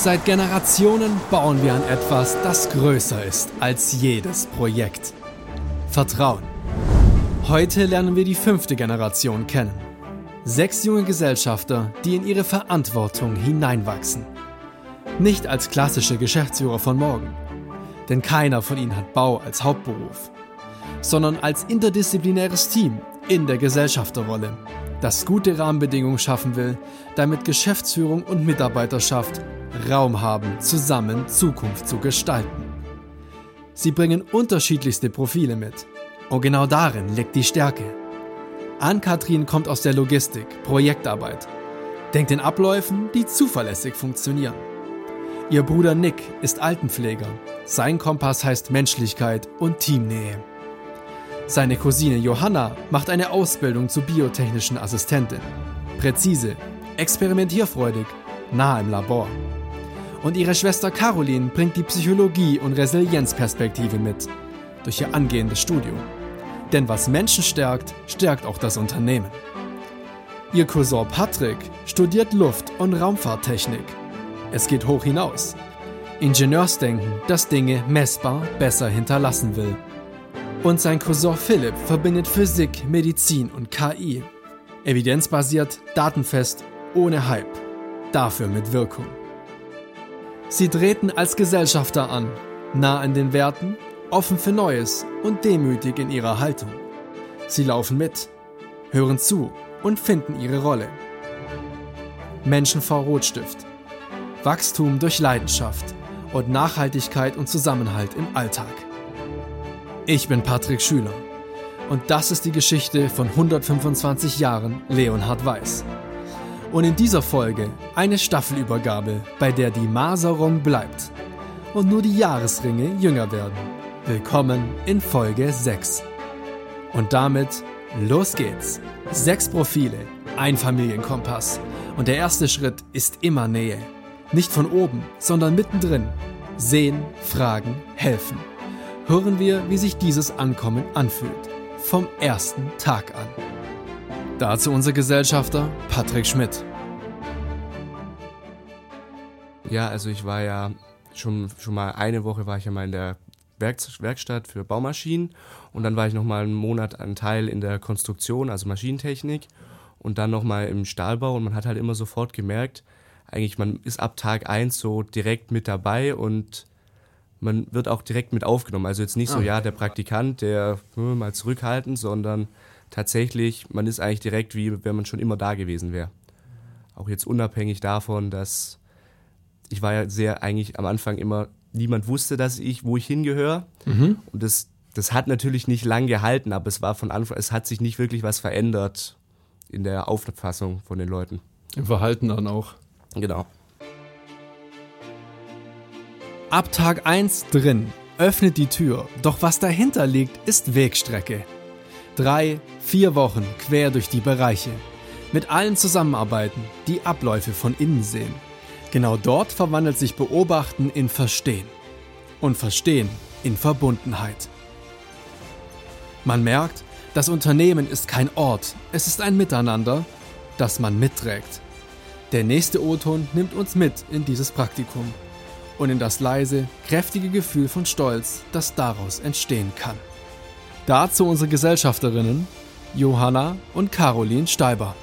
Seit Generationen bauen wir an etwas, das größer ist als jedes Projekt. Vertrauen. Heute lernen wir die 5. Generation kennen. 6 junge Gesellschafter, die in ihre Verantwortung hineinwachsen. Nicht als klassische Geschäftsführer von morgen, denn keiner von ihnen hat Bau als Hauptberuf, sondern als interdisziplinäres Team in der Gesellschafterrolle, das gute Rahmenbedingungen schaffen will, damit Geschäftsführung und Mitarbeiterschaft Raum haben, zusammen Zukunft zu gestalten. Sie bringen unterschiedlichste Profile mit und genau darin liegt die Stärke. Ann-Kathrin kommt aus der Logistik, Projektarbeit, denkt in Abläufen, die zuverlässig funktionieren. Ihr Bruder Nick ist Altenpfleger, sein Kompass heißt Menschlichkeit und Teamnähe. Seine Cousine Johanna macht eine Ausbildung zur biotechnischen Assistentin. Präzise, experimentierfreudig, nah im Labor. Und ihre Schwester Caroline bringt die Psychologie- und Resilienzperspektive mit, durch ihr angehendes Studium. Denn was Menschen stärkt, stärkt auch das Unternehmen. Ihr Cousin Patrick studiert Luft- und Raumfahrttechnik. Es geht hoch hinaus. Ingenieursdenken, das Dinge messbar besser hinterlassen will. Und sein Cousin Philipp verbindet Physik, Medizin und KI. Evidenzbasiert, datenfest, ohne Hype. Dafür mit Wirkung. Sie treten als Gesellschafter an, nah an den Werten, offen für Neues und demütig in ihrer Haltung. Sie laufen mit, hören zu und finden ihre Rolle. Menschen vor Rotstift. Wachstum durch Leidenschaft und Nachhaltigkeit und Zusammenhalt im Alltag. Ich bin Patrick Schüler und das ist die Geschichte von 125 Jahren Leonhard Weiß. Und in dieser Folge eine Staffelübergabe, bei der die Maserung bleibt und nur die Jahresringe jünger werden. Willkommen in Folge 6. Und damit los geht's. 6 Profile, ein Familienkompass. Und der erste Schritt ist immer Nähe. Nicht von oben, sondern mittendrin. Sehen, fragen, helfen. Hören wir, wie sich dieses Ankommen anfühlt. Vom ersten Tag an. Dazu unser Gesellschafter Patrick Schmidt. Ja, also ich war ja schon mal eine Woche war ich ja mal in der Werkstatt für Baumaschinen und dann war ich noch mal einen Monat ein Teil in der Konstruktion, also Maschinentechnik und dann noch mal im Stahlbau und man hat halt immer sofort gemerkt, eigentlich man ist ab Tag 1 so direkt mit dabei und man wird auch direkt mit aufgenommen. Also jetzt nicht so, ja, der Praktikant, der mal zurückhaltend, sondern tatsächlich, man ist eigentlich direkt, wie wenn man schon immer da gewesen wäre. Auch jetzt unabhängig davon, dass ich war ja sehr eigentlich am Anfang immer, niemand wusste, wo ich hingehöre. Mhm. Und das hat natürlich nicht lang gehalten, aber es war von Anfang, es hat sich nicht wirklich was verändert in der Auffassung von den Leuten. Im Verhalten dann auch. Genau. Ab Tag 1 drin, öffnet die Tür, doch was dahinter liegt, ist Wegstrecke. 3, 4 Wochen quer durch die Bereiche. Mit allen zusammenarbeiten, die Abläufe von innen sehen. Genau dort verwandelt sich Beobachten in Verstehen. Und Verstehen in Verbundenheit. Man merkt, das Unternehmen ist kein Ort, es ist ein Miteinander, das man mitträgt. Der nächste O-Ton nimmt uns mit in dieses Praktikum. Und in das leise, kräftige Gefühl von Stolz, das daraus entstehen kann. Dazu unsere Gesellschafterinnen Johanna und Caroline Steiber.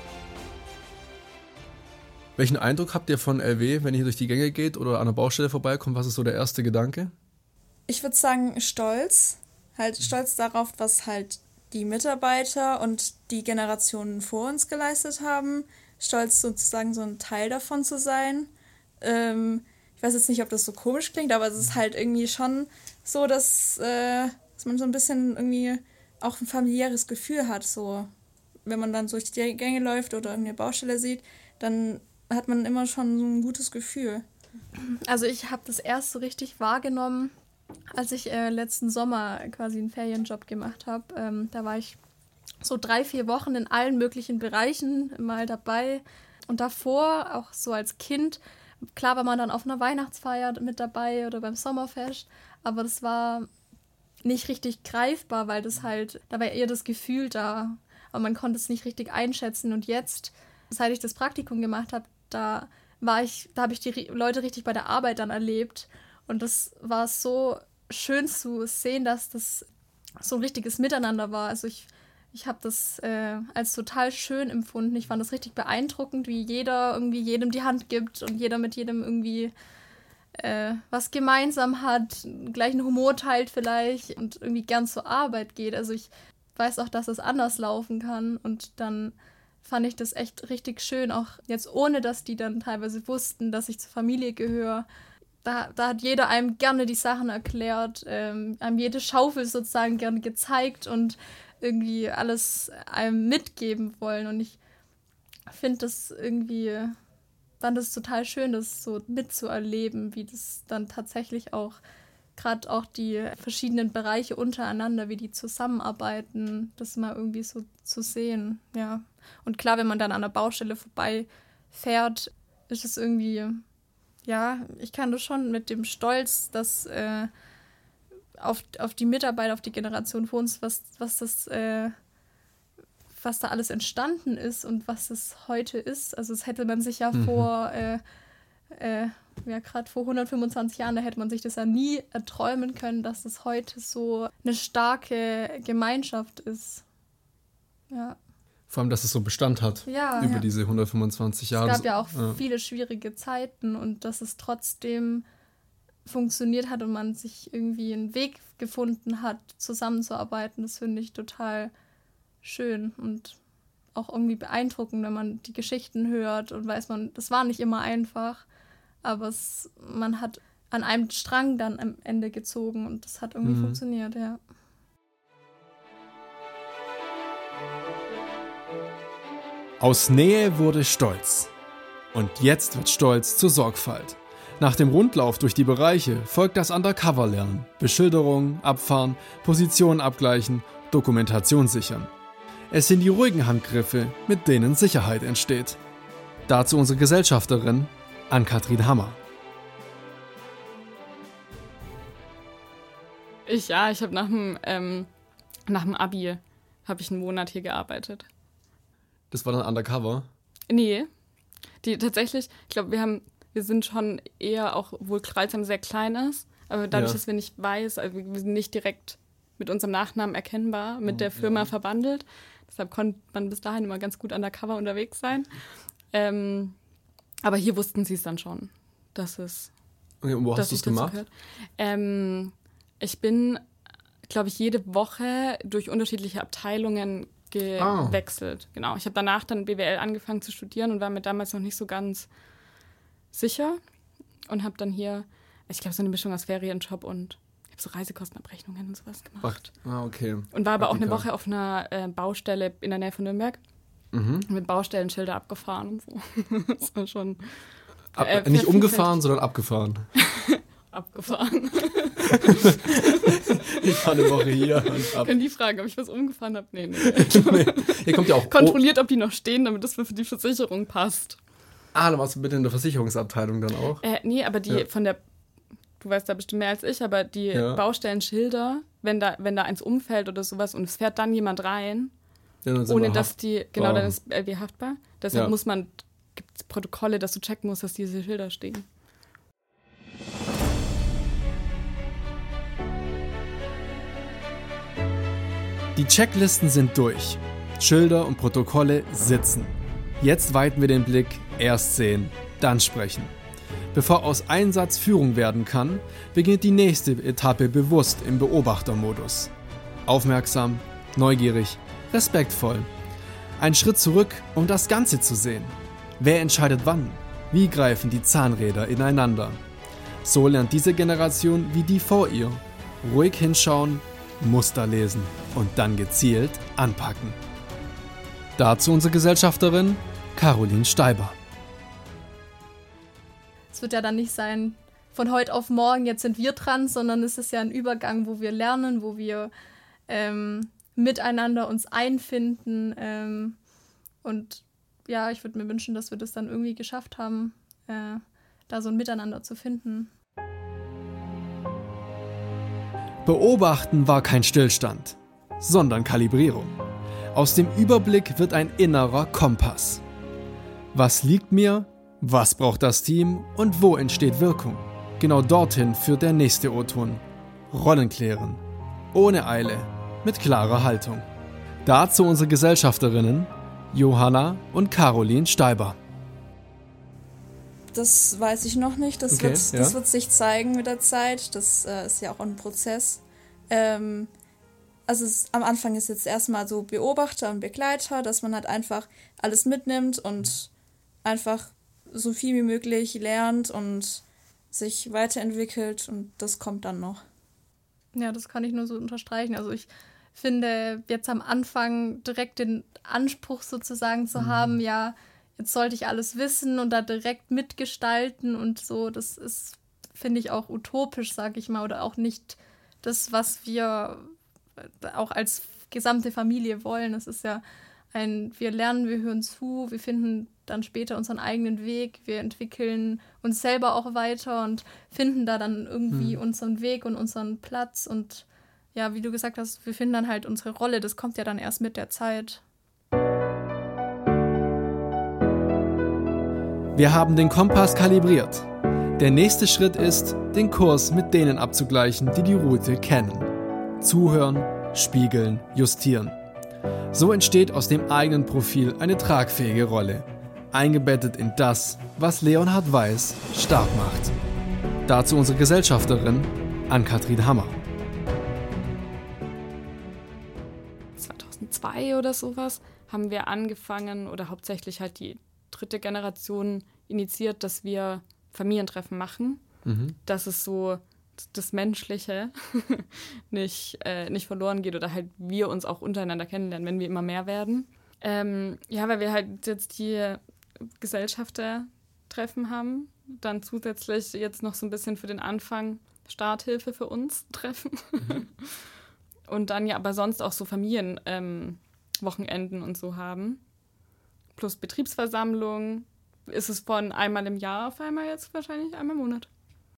Welchen Eindruck habt ihr von LW, wenn ihr durch die Gänge geht oder an der Baustelle vorbeikommt? Was ist so der erste Gedanke? Ich würde sagen Stolz. Halt stolz darauf, was halt die Mitarbeiter und die Generationen vor uns geleistet haben. Stolz sozusagen so ein Teil davon zu sein. Ich weiß jetzt nicht, ob das so komisch klingt, aber es ist halt irgendwie schon so, dass man so ein bisschen irgendwie auch ein familiäres Gefühl hat. So, wenn man dann durch die Gänge läuft oder eine Baustelle sieht, dann hat man immer schon so ein gutes Gefühl. Also ich habe das erst so richtig wahrgenommen, als ich letzten Sommer quasi einen Ferienjob gemacht habe. Da war ich so 3-4 Wochen in allen möglichen Bereichen mal dabei. Und davor, auch so als Kind, klar war man dann auf einer Weihnachtsfeier mit dabei oder beim Sommerfest, aber das war nicht richtig greifbar, weil das halt, da war eher das Gefühl da, aber man konnte es nicht richtig einschätzen. Und jetzt, seit ich das Praktikum gemacht habe, da da habe ich die Leute richtig bei der Arbeit dann erlebt. Und das war so schön zu sehen, dass das so ein richtiges Miteinander war. Also ich habe das als total schön empfunden. Ich fand das richtig beeindruckend, wie jeder irgendwie jedem die Hand gibt und jeder mit jedem irgendwie was gemeinsam hat, gleichen Humor teilt vielleicht und irgendwie gern zur Arbeit geht. Also ich weiß auch, dass es anders laufen kann und dann fand ich das echt richtig schön, auch jetzt ohne, dass die dann teilweise wussten, dass ich zur Familie gehöre. Da hat jeder einem gerne die Sachen erklärt, einem jede Schaufel sozusagen gerne gezeigt und irgendwie alles einem mitgeben wollen. Und ich finde das irgendwie, fand es total schön, das so mitzuerleben, wie das dann tatsächlich auch, gerade auch die verschiedenen Bereiche untereinander, wie die zusammenarbeiten, das mal irgendwie so zu sehen, ja. Und klar, wenn man dann an der Baustelle vorbeifährt, ist es irgendwie, ja, ich kann das schon mit dem Stolz, dass auf die Mitarbeit, auf die Generation vor uns, was da alles entstanden ist und was es heute ist. Also das hätte man sich ja gerade vor 125 Jahren, da hätte man sich das ja nie erträumen können, dass es heute so eine starke Gemeinschaft ist. Ja. Vor allem, dass es so Bestand hat über diese 125 Jahre. Es gab ja auch viele schwierige Zeiten und dass es trotzdem funktioniert hat und man sich irgendwie einen Weg gefunden hat, zusammenzuarbeiten, das finde ich total schön und auch irgendwie beeindruckend, wenn man die Geschichten hört und weiß man, das war nicht immer einfach, aber man hat an einem Strang dann am Ende gezogen und das hat irgendwie funktioniert, ja. Aus Nähe wurde Stolz. Und jetzt wird Stolz zur Sorgfalt. Nach dem Rundlauf durch die Bereiche folgt das Undercover-Lernen. Beschilderung, Abfahren, Positionen abgleichen, Dokumentation sichern. Es sind die ruhigen Handgriffe, mit denen Sicherheit entsteht. Dazu unsere Gesellschafterin Ann-Kathrin Hammer. Ich habe nach dem Abi einen Monat hier gearbeitet. Das war dann Undercover? Nee, tatsächlich, ich glaube, wir sind schon eher, auch obwohl Kreuzheim sehr klein ist, aber dadurch, dass wir nicht also wir sind nicht direkt mit unserem Nachnamen erkennbar, mit der Firma verbandelt. Deshalb konnte man bis dahin immer ganz gut undercover unterwegs sein. Aber hier wussten sie es dann schon, dass es. Okay, und wo hast du es gemacht? Ich bin, glaube ich, jede Woche durch unterschiedliche Abteilungen gewechselt. Genau. Ich habe danach dann BWL angefangen zu studieren und war mir damals noch nicht so ganz sicher und habe dann hier, ich glaube, so eine Mischung aus Ferienjob und ich habe so Reisekostenabrechnungen und sowas gemacht. Okay. Und war aber auch eine Woche auf einer Baustelle in der Nähe von Nürnberg. Mit Baustellenschilder abgefahren und so. Das war schon nicht umgefahren, sondern abgefahren. Abgefahren. Ich war eine Woche hier und ab. Können die fragen, ob ich was umgefahren habe? Nee. Hier kommt ja auch kontrolliert, ob die noch stehen, damit das für die Versicherung passt. Dann warst du bitte in der Versicherungsabteilung dann auch? Nee, aber die von der, du weißt da bestimmt mehr als ich, aber die Baustellenschilder, wenn da eins umfällt oder sowas und es fährt dann jemand rein, ohne dass dann ist LW haftbar. Deshalb gibt es Protokolle, dass du checken musst, dass diese Schilder stehen. Die Checklisten sind durch. Schilder und Protokolle sitzen. Jetzt weiten wir den Blick, erst sehen, dann sprechen. Bevor aus Einsatz Führung werden kann, beginnt die nächste Etappe bewusst im Beobachtermodus. Aufmerksam, neugierig, respektvoll. Ein Schritt zurück, um das Ganze zu sehen. Wer entscheidet wann? Wie greifen die Zahnräder ineinander? So lernt diese Generation wie die vor ihr. Ruhig hinschauen, Muster lesen und dann gezielt anpacken. Dazu unsere Gesellschafterin Caroline Steiber. Es wird ja dann nicht sein, von heute auf morgen, jetzt sind wir dran, sondern es ist ja ein Übergang, wo wir lernen, wo wir miteinander uns einfinden. Und ja, ich würde mir wünschen, dass wir das dann irgendwie geschafft haben, da so ein Miteinander zu finden. Beobachten war kein Stillstand, sondern Kalibrierung. Aus dem Überblick wird ein innerer Kompass. Was liegt mir, Was braucht das Team und wo entsteht Wirkung? Genau dorthin führt der nächste O-Ton. Rollen klären. Ohne Eile. Mit klarer Haltung. Dazu unsere Gesellschafterinnen Johanna und Caroline Steiber. Das weiß ich noch nicht. Das Okay, wird sich zeigen mit der Zeit. Das ist ja auch ein Prozess. Am Anfang ist jetzt erstmal so Beobachter und Begleiter, dass man halt einfach alles mitnimmt und einfach so viel wie möglich lernt und sich weiterentwickelt, und das kommt dann noch. Ja, das kann ich nur so unterstreichen. Also ich finde, jetzt am Anfang direkt den Anspruch sozusagen zu haben, ja, jetzt sollte ich alles wissen und da direkt mitgestalten und so, das ist, finde ich, auch utopisch, sage ich mal, oder auch nicht das, was wir auch als gesamte Familie wollen. Es ist ja wir lernen, wir hören zu, wir finden dann später unseren eigenen Weg, wir entwickeln uns selber auch weiter und finden da dann irgendwie unseren Weg und unseren Platz, und ja, wie du gesagt hast, wir finden dann halt unsere Rolle, das kommt ja dann erst mit der Zeit. Wir haben den Kompass kalibriert. Der nächste Schritt ist, den Kurs mit denen abzugleichen, die die Route kennen. Zuhören, spiegeln, justieren. So entsteht aus dem eigenen Profil eine tragfähige Rolle, eingebettet in das, was Leonhard Weiß stark macht. Dazu unsere Gesellschafterin Ann-Kathrin Hammer. 2002 oder sowas haben wir angefangen, oder hauptsächlich halt die dritte Generation initiiert, dass wir Familientreffen machen. Dass es so das Menschliche nicht verloren geht oder halt wir uns auch untereinander kennenlernen, wenn wir immer mehr werden. Weil wir halt jetzt die Gesellschaftertreffen haben, dann zusätzlich jetzt noch so ein bisschen für den Anfang Starthilfe für uns treffen. Und dann ja aber sonst auch so Familienwochenenden und so haben. Plus Betriebsversammlung. Ist es von einmal im Jahr auf einmal jetzt wahrscheinlich einmal im Monat.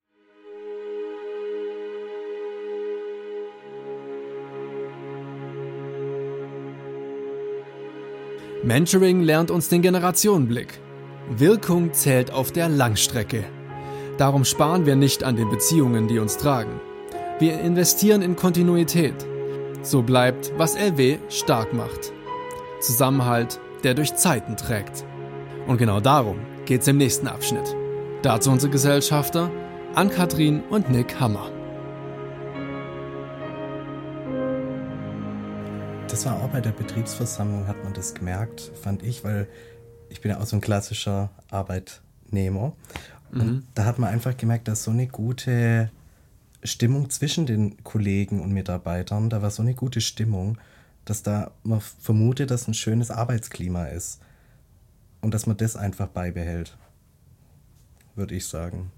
Mentoring lernt uns den Generationenblick. Wirkung zählt auf der Langstrecke. Darum sparen wir nicht an den Beziehungen, die uns tragen. Wir investieren in Kontinuität. So bleibt, was LW stark macht. Zusammenhalt, der durch Zeiten trägt. Und genau darum geht's im nächsten Abschnitt. Dazu unsere Gesellschafter Ann-Kathrin und Nick Hammer. Das war auch bei der Betriebsversammlung, hat man das gemerkt, fand ich, weil ich bin ja auch so ein klassischer Arbeitnehmer. Und da hat man einfach gemerkt, dass so eine gute Stimmung zwischen den Kollegen und Mitarbeitern, da war so eine gute Stimmung, dass da man vermutet, dass ein schönes Arbeitsklima ist. Und dass man das einfach beibehält, würde ich sagen.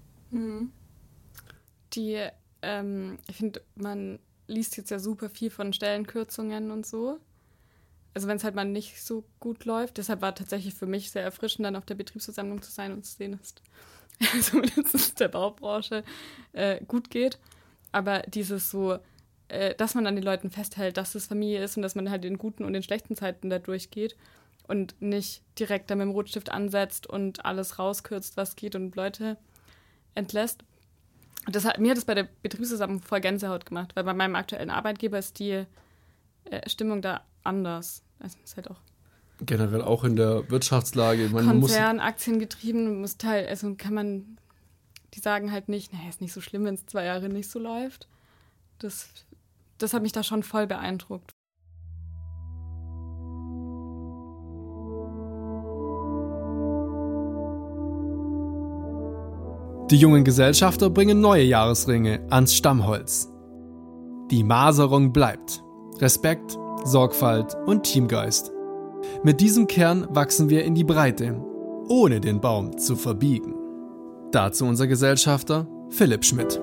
Ich finde, man liest jetzt ja super viel von Stellenkürzungen und so. Also wenn es halt mal nicht so gut läuft. Deshalb war tatsächlich für mich sehr erfrischend, dann auf der Betriebsversammlung zu sein und zu sehen, dass zumindest der Baubranche gut geht. Aber dieses so, dass man an den Leuten festhält, dass es Familie ist und dass man halt in guten und in schlechten Zeiten da durchgeht und nicht direkt da mit dem Rotstift ansetzt und alles rauskürzt, was geht, und Leute entlässt. Mir hat das bei der Betriebsversammlung voll Gänsehaut gemacht, weil bei meinem aktuellen Arbeitgeber ist die Stimmung da anders. Also ist halt auch Generell auch in der Wirtschaftslage. Konzern, aktiengetrieben, die sagen halt nicht, naja, ist nicht so schlimm, wenn es 2 Jahre nicht so läuft. Das hat mich da schon voll beeindruckt. Die jungen Gesellschafter bringen neue Jahresringe ans Stammholz. Die Maserung bleibt. Respekt, Sorgfalt und Teamgeist. Mit diesem Kern wachsen wir in die Breite, ohne den Baum zu verbiegen. Dazu unser Gesellschafter Philipp Schmidt.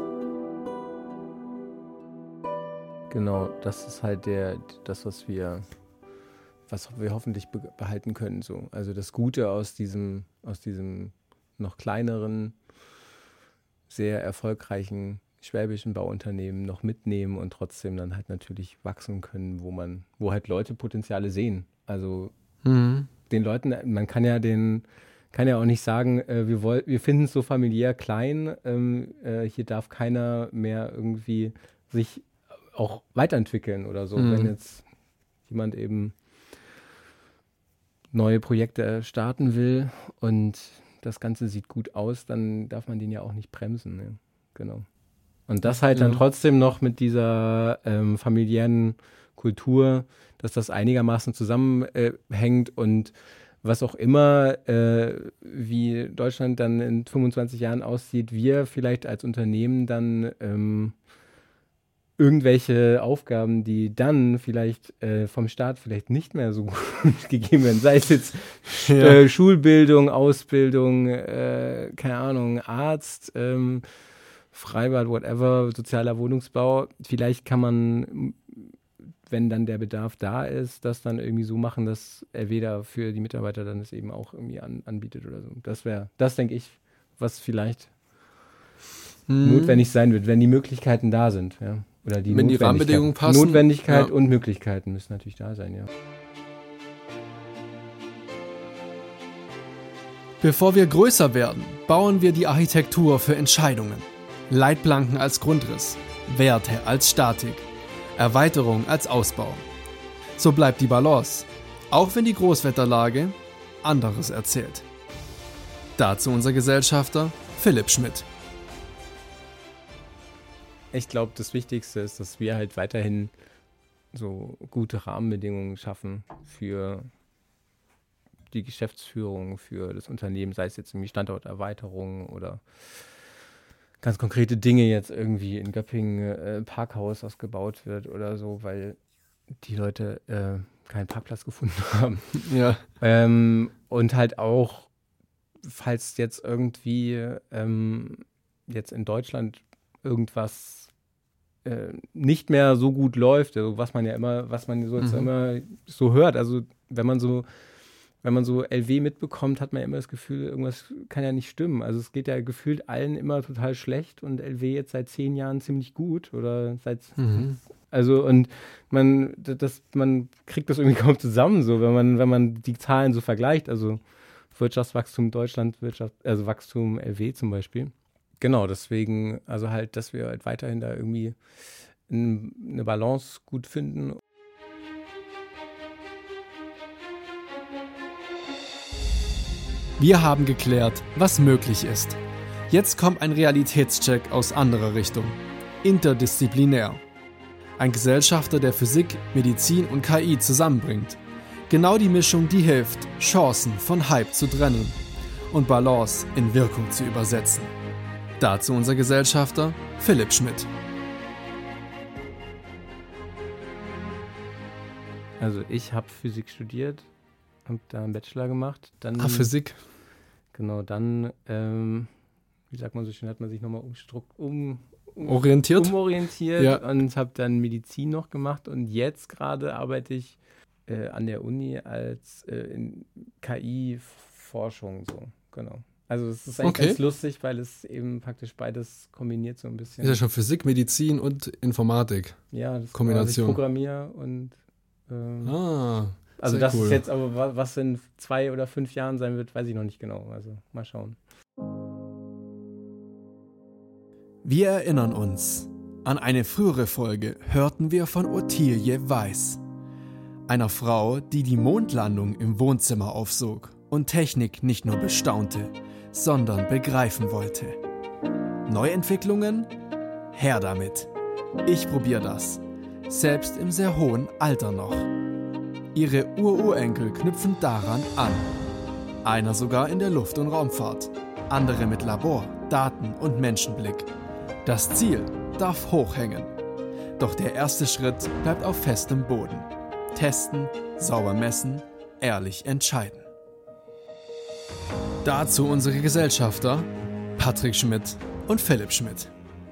Genau, das ist halt das, was wir hoffentlich behalten können. So. Also das Gute aus diesem noch kleineren, sehr erfolgreichen schwäbischen Bauunternehmen noch mitnehmen und trotzdem dann halt natürlich wachsen können, wo halt Leute Potenziale sehen. Also den Leuten, man kann ja den kann ja auch nicht sagen, wir finden es so familiär klein, hier darf keiner mehr irgendwie sich auch weiterentwickeln oder so. Wenn jetzt jemand eben neue Projekte starten will und das Ganze sieht gut aus, dann darf man den ja auch nicht bremsen. Ne? Genau. Und das halt dann trotzdem noch mit dieser familiären Kultur, dass das einigermaßen zusammenhängt und was auch immer, wie Deutschland dann in 25 Jahren aussieht, wir vielleicht als Unternehmen dann irgendwelche Aufgaben, die dann vielleicht vom Staat vielleicht nicht mehr so gut gegeben werden, sei es jetzt Schulbildung, Ausbildung, keine Ahnung, Arzt, Freibad, whatever, sozialer Wohnungsbau, vielleicht kann man, wenn dann der Bedarf da ist, das dann irgendwie so machen, dass weder für die Mitarbeiter dann es eben auch irgendwie anbietet oder so. Das denke ich, was vielleicht notwendig sein wird, wenn die Möglichkeiten da sind, ja. Oder wenn die Rahmenbedingungen passen. Notwendigkeit und Möglichkeiten müssen natürlich da sein, ja. Bevor wir größer werden, bauen wir die Architektur für Entscheidungen. Leitplanken als Grundriss, Werte als Statik, Erweiterung als Ausbau. So bleibt die Balance, auch wenn die Großwetterlage anderes erzählt. Dazu unser Gesellschafter Philipp Schmidt. Ich glaube, das Wichtigste ist, dass wir halt weiterhin so gute Rahmenbedingungen schaffen für die Geschäftsführung, für das Unternehmen, sei es jetzt irgendwie Standorterweiterung oder ganz konkrete Dinge jetzt irgendwie in Göppingen Parkhaus, das gebaut wird oder so, weil die Leute keinen Parkplatz gefunden haben. Ja. Und halt auch, falls jetzt irgendwie jetzt in Deutschland irgendwas nicht mehr so gut läuft, also was man so jetzt immer so hört, also wenn man so LW mitbekommt, hat man ja immer das Gefühl, irgendwas kann ja nicht stimmen. Also es geht ja gefühlt allen immer total schlecht und LW jetzt seit 10 Jahren ziemlich gut oder also und man kriegt das irgendwie kaum zusammen, so wenn man die Zahlen so vergleicht, also Wirtschaftswachstum Deutschland, also Wachstum LW zum Beispiel. Genau, deswegen, also halt, dass wir halt weiterhin da irgendwie eine Balance gut finden. Wir haben geklärt, was möglich ist. Jetzt kommt ein Realitätscheck aus anderer Richtung. Interdisziplinär. Ein Gesellschafter, der Physik, Medizin und KI zusammenbringt. Genau die Mischung, die hilft, Chancen von Hype zu trennen und Balance in Wirkung zu übersetzen. Dazu unser Gesellschafter Philipp Schmidt. Also ich habe Physik studiert, habe da einen Bachelor gemacht. Dann, Physik. Genau, dann, wie sagt man so schön, hat man sich nochmal umorientiert und habe dann Medizin noch gemacht und jetzt gerade arbeite ich an der Uni als in KI-Forschung, so, genau. Also es ist eigentlich ganz lustig, weil es eben praktisch beides kombiniert so ein bisschen. Ist ja schon Physik, Medizin und Informatik. Ja, das Kombination. Ich programmiere und also sehr das cool. ist jetzt aber, was in 2 oder 5 Jahren sein wird, weiß ich noch nicht genau. Also mal schauen. Wir erinnern uns. An eine frühere Folge hörten wir von Ottilie Weiß, einer Frau, die die Mondlandung im Wohnzimmer aufsog und Technik nicht nur bestaunte, sondern begreifen wollte. Neuentwicklungen? Her damit. Ich probiere das. Selbst im sehr hohen Alter noch. Ihre Ururenkel knüpfen daran an. Einer sogar in der Luft- und Raumfahrt. Andere mit Labor, Daten und Menschenblick. Das Ziel darf hoch hängen. Doch der erste Schritt bleibt auf festem Boden. Testen, sauber messen, ehrlich entscheiden. Dazu unsere Gesellschafter Patrick Schmidt und Philipp Schmidt.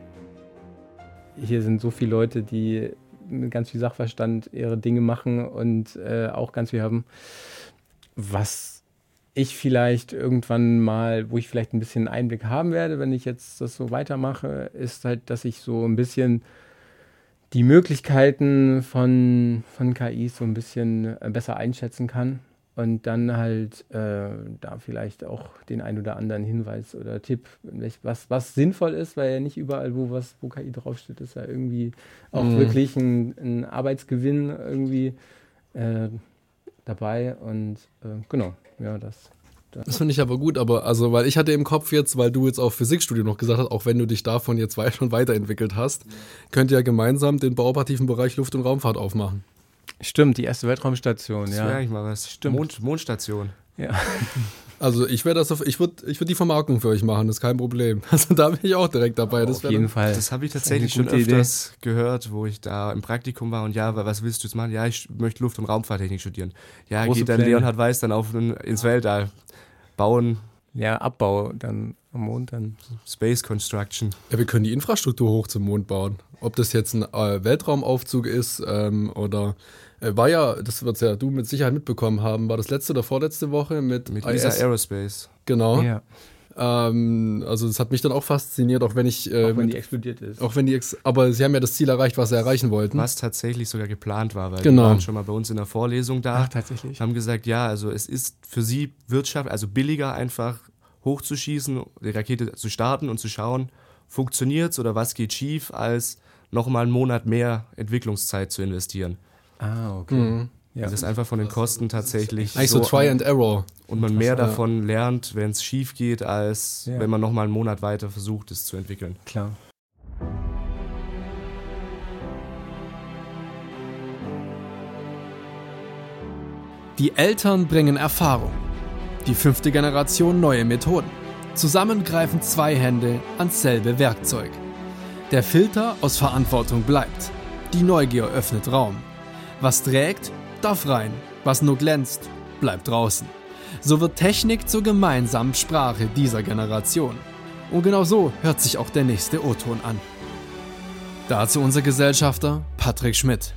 Hier sind so viele Leute, die mit ganz viel Sachverstand ihre Dinge machen und auch ganz viel haben, was ich vielleicht irgendwann mal, wo ich vielleicht ein bisschen Einblick haben werde, wenn ich jetzt das so weitermache, ist halt, dass ich so ein bisschen die Möglichkeiten von KIs so ein bisschen besser einschätzen kann Und dann halt da vielleicht auch den ein oder anderen Hinweis oder Tipp, was sinnvoll ist, weil ja nicht überall, wo KI draufsteht, ist ja irgendwie auch wirklich ein Arbeitsgewinn irgendwie dabei. Und genau, ja, das finde ich aber gut, weil ich hatte im Kopf jetzt, weil du jetzt auch Physikstudium noch gesagt hast, auch wenn du dich davon jetzt schon weiterentwickelt hast, könnt ihr ja gemeinsam den bauoperativen Bereich Luft- und Raumfahrt aufmachen. Stimmt, die erste Weltraumstation, das ja. wäre eigentlich mal was. Stimmt. Mondstation. Ja. Also ich würde die Vermarktung für euch machen, das ist kein Problem. Also da bin ich auch direkt dabei. Auf jeden Fall. Das habe ich tatsächlich schon öfters gehört, wo ich da im Praktikum war und was willst du jetzt machen? Ja, ich möchte Luft- und Raumfahrttechnik studieren. Ja, Große geht dann Pläne. Leonhard Weiß dann ins Weltall. Bauen. Ja, Abbau dann am Mond dann. Space Construction. Ja, wir können die Infrastruktur hoch zum Mond bauen. Ob das jetzt ein Weltraumaufzug ist oder war ja, das wird ja du mit Sicherheit mitbekommen haben, war das letzte oder vorletzte Woche mit ESA Aerospace. Genau. Ja. Also das hat mich dann auch fasziniert, auch wenn ich... auch wenn die explodiert ist. Aber sie haben ja das Ziel erreicht, was sie erreichen wollten. Was tatsächlich sogar geplant war, weil Genau. die waren schon mal bei uns in der Vorlesung da. Ach, tatsächlich. Haben gesagt, ja, also es ist für sie Wirtschaft, also billiger einfach hochzuschießen, die Rakete zu starten und zu schauen, funktioniert es oder was geht schief, als nochmal einen Monat mehr Entwicklungszeit zu investieren. Ah, okay. Mhm. Ja. Das ist einfach von den Kosten tatsächlich Eigentlich so Try and Error. und man mehr davon lernt, wenn es schief geht, als wenn man nochmal einen Monat weiter versucht, es zu entwickeln. Klar. Die Eltern bringen Erfahrung. Die 5. Generation neue Methoden. Zusammen greifen 2 Hände ans selbe Werkzeug. Der Filter aus Verantwortung bleibt. Die Neugier öffnet Raum. Was trägt, darf rein. Was nur glänzt, bleibt draußen. So wird Technik zur gemeinsamen Sprache dieser Generation. Und genau so hört sich auch der nächste O-Ton an. Dazu unser Gesellschafter Patrick Schmidt.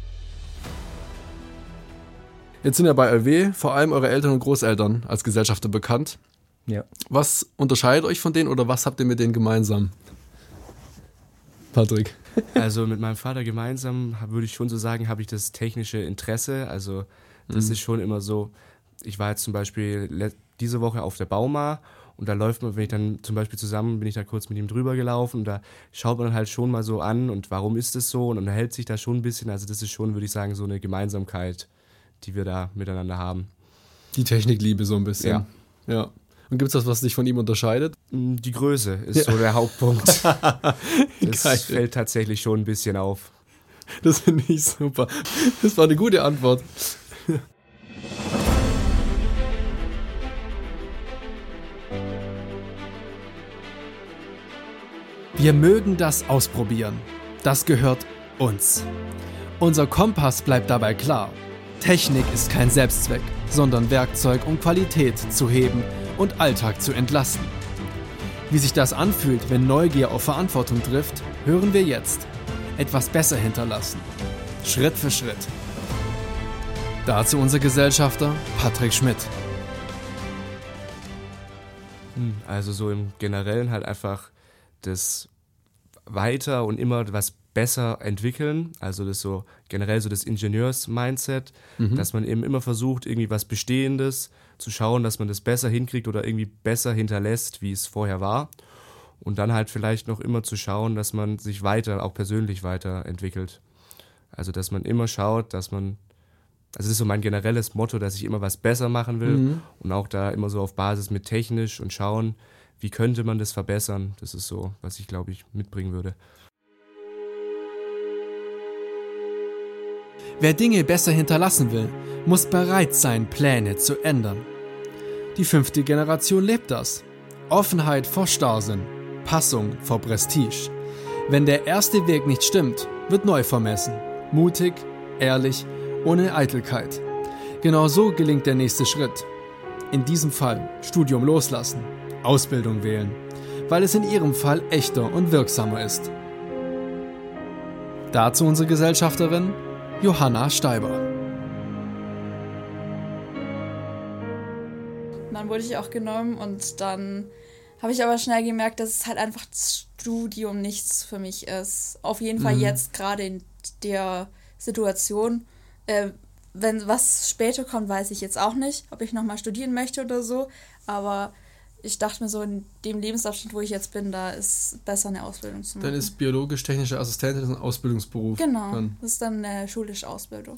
Jetzt sind ja bei LW vor allem eure Eltern und Großeltern als Gesellschafter bekannt. Ja. Was unterscheidet euch von denen oder was habt ihr mit denen gemeinsam? Patrick. Also mit meinem Vater gemeinsam würde ich schon so sagen, habe ich das technische Interesse. Also das ist schon immer so. Ich war jetzt zum Beispiel diese Woche auf der Bauma und da läuft man, wenn ich dann zum Beispiel zusammen, bin ich da kurz mit ihm drüber gelaufen und da schaut man halt schon mal so an und warum ist das so und unterhält sich da schon ein bisschen. Also das ist schon, würde ich sagen, so eine Gemeinsamkeit, die wir da miteinander haben. Die Technikliebe so ein bisschen. Ja. Und gibt es was dich von ihm unterscheidet? Die Größe ist so der Hauptpunkt. Das fällt tatsächlich schon ein bisschen auf. Das finde ich super. Das war eine gute Antwort. Wir mögen das ausprobieren. Das gehört uns. Unser Kompass bleibt dabei klar. Technik ist kein Selbstzweck, sondern Werkzeug, um Qualität zu heben und Alltag zu entlasten. Wie sich das anfühlt, wenn Neugier auf Verantwortung trifft, hören wir jetzt. Etwas besser hinterlassen. Schritt für Schritt. Dazu unser Gesellschafter Patrick Schmidt. Also so im Generellen halt einfach das weiter und immer was besser entwickeln, also das so generell so das Ingenieurs-Mindset, dass man eben immer versucht, irgendwie was Bestehendes zu schauen, dass man das besser hinkriegt oder irgendwie besser hinterlässt, wie es vorher war und dann halt vielleicht noch immer zu schauen, dass man sich weiter, auch persönlich weiterentwickelt. Also dass man immer schaut, dass man, also das ist so mein generelles Motto, dass ich immer was besser machen will und auch da immer so auf Basis mit technisch und schauen, wie könnte man das verbessern, das ist so, was ich glaube ich mitbringen würde. Wer Dinge besser hinterlassen will, muss bereit sein, Pläne zu ändern. Die 5. Generation lebt das. Offenheit vor Starrsinn, Passung vor Prestige. Wenn der erste Weg nicht stimmt, wird neu vermessen. Mutig, ehrlich, ohne Eitelkeit. Genau so gelingt der nächste Schritt. In diesem Fall Studium loslassen, Ausbildung wählen, weil es in ihrem Fall echter und wirksamer ist. Dazu unsere Gesellschafterin Johanna Steiber. Dann wurde ich auch genommen und dann habe ich aber schnell gemerkt, dass es halt einfach das Studium nichts für mich ist. Auf jeden Fall jetzt gerade in der Situation wenn was später kommt, weiß ich jetzt auch nicht, ob ich nochmal studieren möchte oder so. Aber ich dachte mir so, in dem Lebensabschnitt, wo ich jetzt bin, da ist besser eine Ausbildung zu machen. Dann ist biologisch-technische Assistentin ein Ausbildungsberuf. Genau, Dann. das ist dann eine schulische Ausbildung.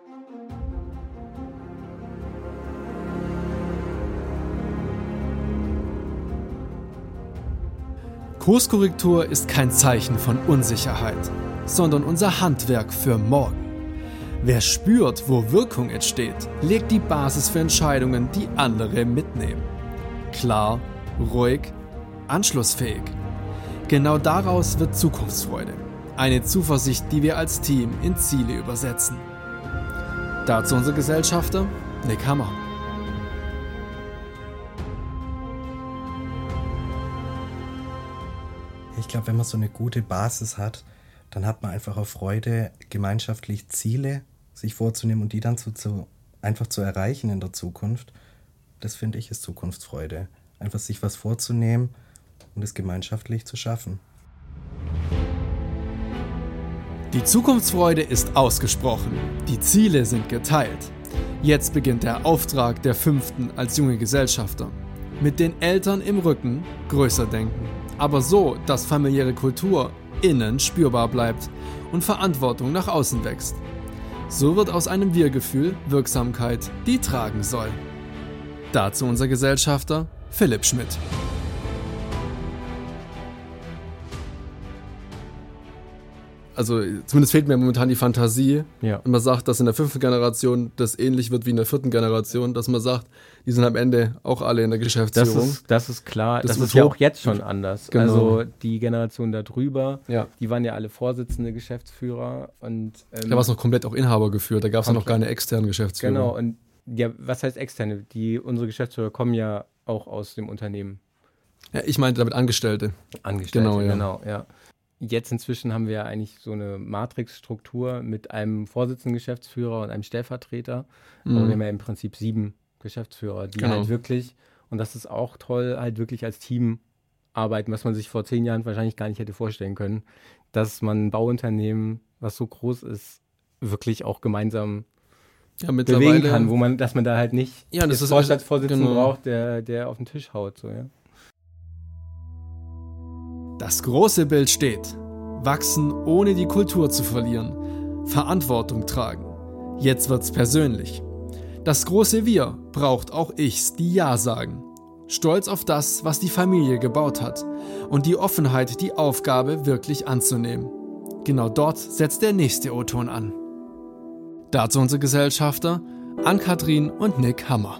Kurskorrektur ist kein Zeichen von Unsicherheit, sondern unser Handwerk für morgen. Wer spürt, wo Wirkung entsteht, legt die Basis für Entscheidungen, die andere mitnehmen. Klar, ruhig, anschlussfähig. Genau daraus wird Zukunftsfreude. Eine Zuversicht, die wir als Team in Ziele übersetzen. Dazu unser Gesellschafter Nick Hammer. Ich glaube, wenn man so eine gute Basis hat, dann hat man einfach auch Freude, gemeinschaftlich Ziele sich vorzunehmen und die dann einfach zu erreichen in der Zukunft. Das finde ich ist Zukunftsfreude. Einfach sich was vorzunehmen und es gemeinschaftlich zu schaffen. Die Zukunftsfreude ist ausgesprochen. Die Ziele sind geteilt. Jetzt beginnt der Auftrag der 5. als junge Gesellschafter. Mit den Eltern im Rücken größer denken. Aber so, dass familiäre Kultur innen spürbar bleibt und Verantwortung nach außen wächst. So wird aus einem Wir-Gefühl Wirksamkeit, die tragen soll. Dazu unser Gesellschafter Philipp Schmidt. Also zumindest fehlt mir momentan die Fantasie. Ja. Und man sagt, dass in der 5. Generation das ähnlich wird wie in der 4. Generation, dass man sagt, die sind am Ende auch alle in der Geschäftsführung. Das ist klar. Das ist ja auch jetzt schon anders. Genau. Also die Generation da drüber, Ja. die waren ja alle Vorsitzende Geschäftsführer. Und, Da war es noch komplett auch Inhaber geführt, da gab es ja noch keine externen Geschäftsführer. Genau, und ja, was heißt externe? Unsere Geschäftsführer kommen ja auch aus dem Unternehmen. Ja, ich meinte damit Angestellte. Angestellte, Genau, ja. ja. Jetzt inzwischen haben wir ja eigentlich so eine Matrixstruktur mit einem Vorsitzenden Geschäftsführer und einem Stellvertreter. Aber wir haben ja im Prinzip 7 Geschäftsführer, die Genau. halt wirklich, und das ist auch toll, halt wirklich als Team arbeiten, was man sich vor 10 Jahren wahrscheinlich gar nicht hätte vorstellen können, dass man ein Bauunternehmen, was so groß ist, wirklich auch gemeinsam Ja, bewegen kann, dass man da halt nicht Ja, das den ist Vorstandsvorsitzenden genau. braucht, der auf den Tisch haut. So, ja. Das große Bild steht. Wachsen, ohne die Kultur zu verlieren. Verantwortung tragen. Jetzt wird's persönlich. Das große Wir braucht auch Ichs, die Ja sagen. Stolz auf das, was die Familie gebaut hat. Und die Offenheit, die Aufgabe wirklich anzunehmen. Genau dort setzt der nächste O-Ton an. Dazu unsere Gesellschafter Ann-Kathrin und Nick Hammer.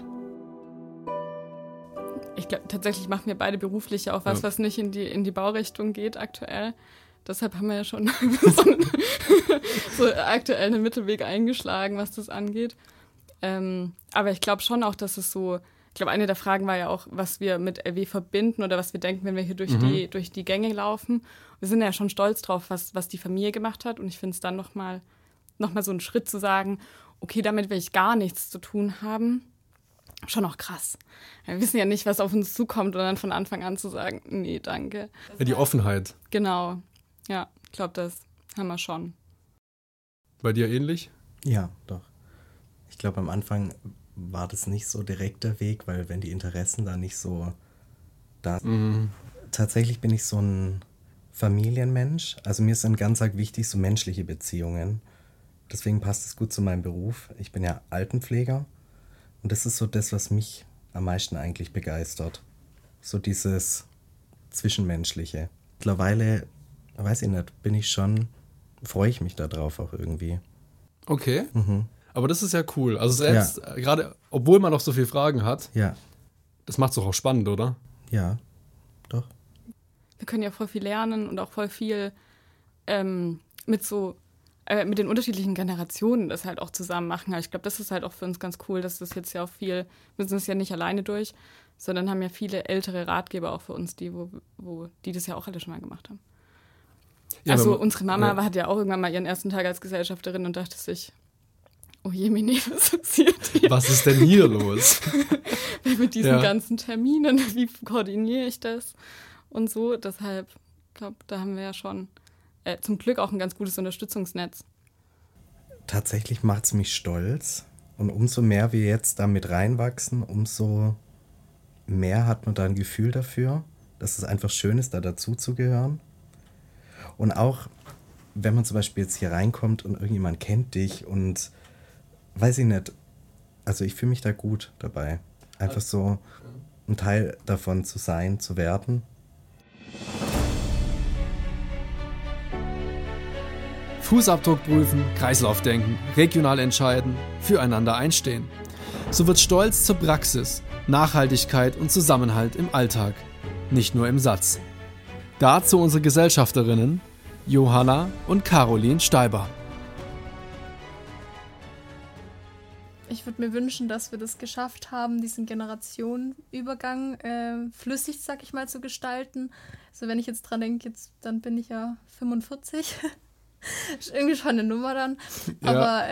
Ich glaube, tatsächlich machen wir beide beruflich auch was, was nicht in die Baurichtung geht aktuell. Deshalb haben wir ja schon so aktuell einen Mittelweg eingeschlagen, was das angeht. Aber ich glaube schon auch, dass es so, ich glaube, eine der Fragen war ja auch, was wir mit LW verbinden oder was wir denken, wenn wir hier durch die Gänge laufen. Wir sind ja schon stolz drauf, was die Familie gemacht hat. Und ich finde es dann noch mal so einen Schritt zu sagen, okay, damit will ich gar nichts zu tun haben. Schon auch krass. Wir wissen ja nicht, was auf uns zukommt und dann von Anfang an zu sagen, nee, danke. Ja, die Offenheit. Genau. Ja, ich glaube, das haben wir schon. Bei dir ähnlich? Ja, doch. Ich glaube, am Anfang war das nicht so direkt der Weg, weil wenn die Interessen da nicht so da sind. Tatsächlich bin ich so ein Familienmensch. Also mir sind ganz arg wichtig so menschliche Beziehungen. Deswegen passt es gut zu meinem Beruf. Ich bin ja Altenpfleger. Und das ist so das, was mich am meisten eigentlich begeistert. So dieses Zwischenmenschliche. Mittlerweile, weiß ich nicht, freue ich mich da drauf auch irgendwie. Okay. Aber das ist ja cool. Also selbst, gerade, obwohl man noch so viele Fragen hat, Ja, das macht es doch auch spannend, oder? ja, doch. Wir können ja voll viel lernen und auch voll viel mit den unterschiedlichen Generationen das halt auch zusammen machen. Ich glaube, das ist halt auch für uns ganz cool, dass das jetzt ja auch wir müssen es ja nicht alleine durch, sondern haben ja viele ältere Ratgeber auch für uns, die das ja auch alle schon mal gemacht haben. Ja, also unsere Mama hat ja auch irgendwann mal ihren ersten Tag als Gesellschafterin und dachte sich, oh je, was passiert hier? Was ist denn hier los? Mit diesen ganzen Terminen, wie koordiniere ich das? Und so, deshalb, ich glaube, da haben wir ja schon zum Glück auch ein ganz gutes Unterstützungsnetz. tatsächlich macht es mich stolz. Und umso mehr wir jetzt damit reinwachsen, umso mehr hat man da ein Gefühl dafür, dass es einfach schön ist, da dazu zu gehören. Und auch, wenn man zum Beispiel jetzt hier reinkommt und irgendjemand kennt dich und weiß ich nicht, also ich fühle mich da gut dabei. Einfach so ein Teil davon zu sein, zu werden. Fußabdruck prüfen, Kreislaufdenken, regional entscheiden, füreinander einstehen. So wird Stolz zur Praxis, Nachhaltigkeit und Zusammenhalt im Alltag, nicht nur im Satz. Dazu unsere Gesellschafterinnen Johanna und Caroline Steiber. Ich würde mir wünschen, dass wir das geschafft haben, diesen Generationenübergang flüssig, sag ich mal, zu gestalten. Also wenn ich jetzt dran denke, dann bin ich ja 45. Ist irgendwie schon eine Nummer dann. Ja. Aber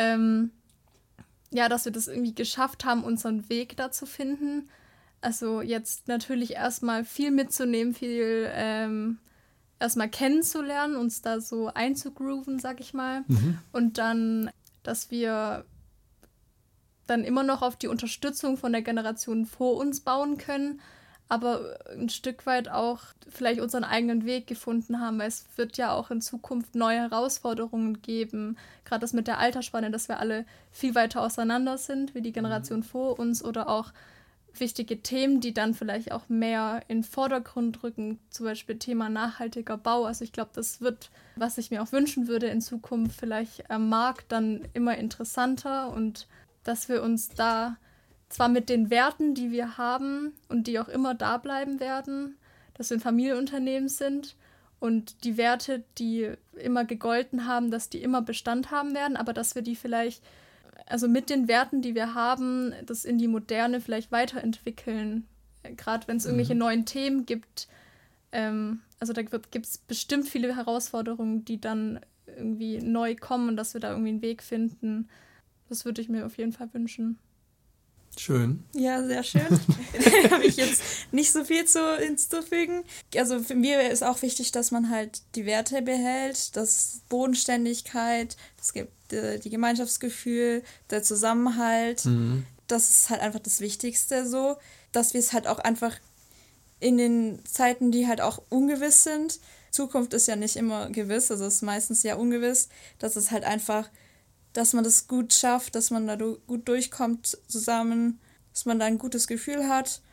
dass wir das irgendwie geschafft haben, unseren Weg da zu finden. Also jetzt natürlich erstmal viel mitzunehmen, viel erstmal kennenzulernen, uns da so einzugrooven, sag ich mal. Und dann, dass wir dann immer noch auf die Unterstützung von der Generation vor uns bauen können, aber ein Stück weit auch vielleicht unseren eigenen Weg gefunden haben, weil es wird ja auch in Zukunft neue Herausforderungen geben, gerade das mit der Altersspanne, dass wir alle viel weiter auseinander sind, wie die Generation vor uns, oder auch wichtige Themen, die dann vielleicht auch mehr in den Vordergrund rücken, zum Beispiel Thema nachhaltiger Bau. Also ich glaube, das wird, was ich mir auch wünschen würde in Zukunft, vielleicht am Markt dann immer interessanter, und dass wir uns da zwar mit den Werten, die wir haben und die auch immer da bleiben werden, dass wir ein Familienunternehmen sind und die Werte, die immer gegolten haben, dass die immer Bestand haben werden, aber dass wir die vielleicht, also mit den Werten, die wir haben, das in die Moderne vielleicht weiterentwickeln. Gerade wenn es irgendwelche neuen Themen gibt. Also da gibt es bestimmt viele Herausforderungen, die dann irgendwie neu kommen, und dass wir da irgendwie einen Weg finden. Das würde ich mir auf jeden Fall wünschen. Schön. Ja, sehr schön. Da habe ich jetzt nicht so viel hinzuzufügen. Also für mich ist auch wichtig, dass man halt die Werte behält, das Bodenständigkeit, es gibt die Gemeinschaftsgefühl, der Zusammenhalt. Das ist halt einfach das Wichtigste so, dass wir es halt auch einfach in den Zeiten, die halt auch ungewiss sind, Zukunft ist ja nicht immer gewiss, also es ist meistens ja ungewiss, dass es halt einfach, dass man das gut schafft, dass man da gut durchkommt zusammen, dass man da ein gutes Gefühl hat.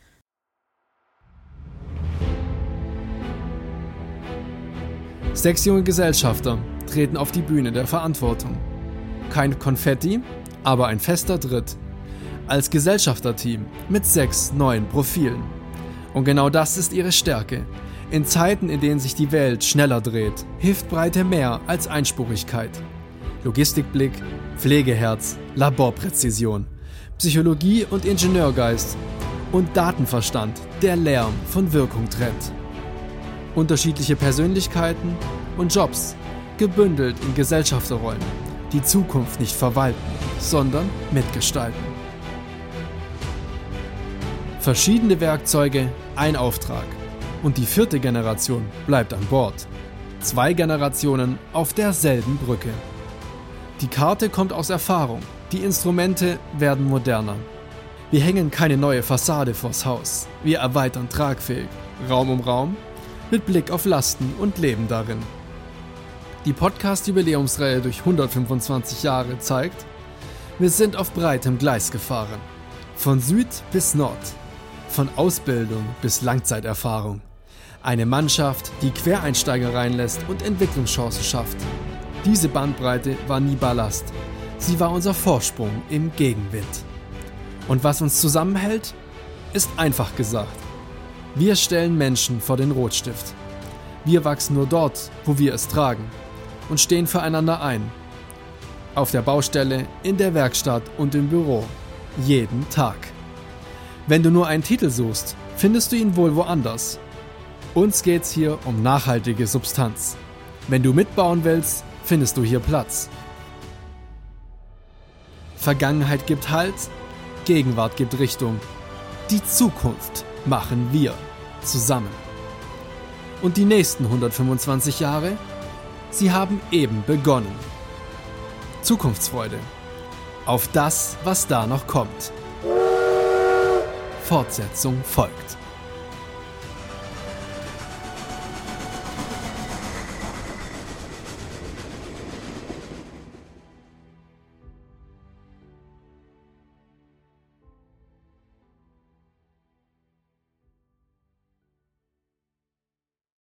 6 junge Gesellschafter treten auf die Bühne der Verantwortung. Kein Konfetti, aber ein fester Tritt. Als Gesellschafterteam mit 6 neuen Profilen. Und genau das ist ihre Stärke. In Zeiten, in denen sich die Welt schneller dreht, hilft Breite mehr als Einspurigkeit. Logistikblick, Pflegeherz, Laborpräzision, Psychologie und Ingenieurgeist und Datenverstand, der Lärm von Wirkung trennt. Unterschiedliche Persönlichkeiten und Jobs, gebündelt in Gesellschafterrollen, die Zukunft nicht verwalten, sondern mitgestalten. Verschiedene Werkzeuge, ein Auftrag. Und die 4. Generation bleibt an Bord. 2 Generationen auf derselben Brücke. Die Karte kommt aus Erfahrung, die Instrumente werden moderner. Wir hängen keine neue Fassade vors Haus, wir erweitern tragfähig, Raum um Raum, mit Blick auf Lasten und Leben darin. Die Podcast-Jubiläumsreihe durch 125 Jahre zeigt, wir sind auf breitem Gleis gefahren. Von Süd bis Nord, von Ausbildung bis Langzeiterfahrung. Eine Mannschaft, die Quereinsteiger reinlässt und Entwicklungschancen schafft. Diese Bandbreite war nie Ballast. Sie war unser Vorsprung im Gegenwind. Und was uns zusammenhält, ist einfach gesagt. Wir stellen Menschen vor den Rotstift. Wir wachsen nur dort, wo wir es tragen und stehen füreinander ein. Auf der Baustelle, in der Werkstatt und im Büro. Jeden Tag. Wenn du nur einen Titel suchst, findest du ihn wohl woanders. Uns geht's hier um nachhaltige Substanz. Wenn du mitbauen willst, findest du hier Platz. Vergangenheit gibt Halt, Gegenwart gibt Richtung. Die Zukunft machen wir zusammen. Und die nächsten 125 Jahre, sie haben eben begonnen. Zukunftsfreude. Auf das, was da noch kommt. Fortsetzung folgt.